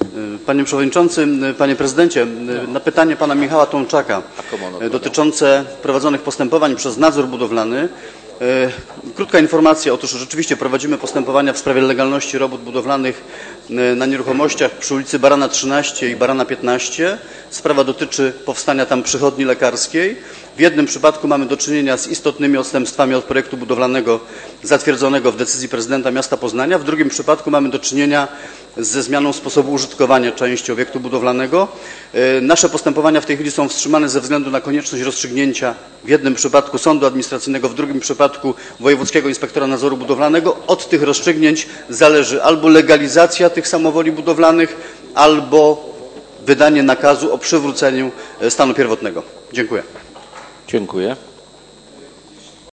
Panie Przewodniczący, Panie Prezydencie, na pytanie Pana Michała Tomczaka dotyczące prowadzonych postępowań przez nadzór budowlany, krótka informacja. Otóż rzeczywiście prowadzimy postępowania w sprawie legalności robót budowlanych na nieruchomościach przy ulicy Barana 13 i Barana 15. Sprawa dotyczy powstania tam przychodni lekarskiej. W jednym przypadku mamy do czynienia z istotnymi odstępstwami od projektu budowlanego zatwierdzonego w decyzji prezydenta miasta Poznania. W drugim przypadku mamy do czynienia ze zmianą sposobu użytkowania części obiektu budowlanego. Nasze postępowania w tej chwili są wstrzymane ze względu na konieczność rozstrzygnięcia w jednym przypadku sądu administracyjnego, w drugim przypadku wojewódzkiego inspektora nadzoru budowlanego. Od tych rozstrzygnięć zależy albo legalizacja tych samowoli budowlanych, albo wydanie nakazu o przywróceniu stanu pierwotnego. Dziękuję. Dziękuję.